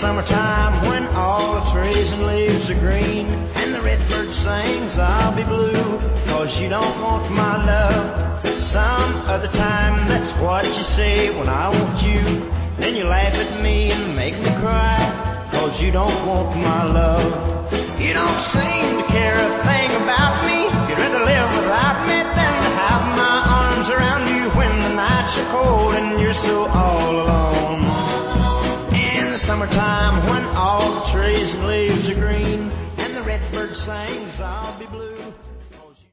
summertime when all the trees and leaves are green and the redbird sings, I'll be blue, 'cause you don't want my love. Some other time, that's what you say when I want you. Then you laugh at me and make me cry, 'cause you don't want my love. You don't seem to care a thing about me. You'd rather live without me than to have my arms around you when the nights are cold and you're so all alone. In the summertime when all the trees and leaves are green and the redbird sings,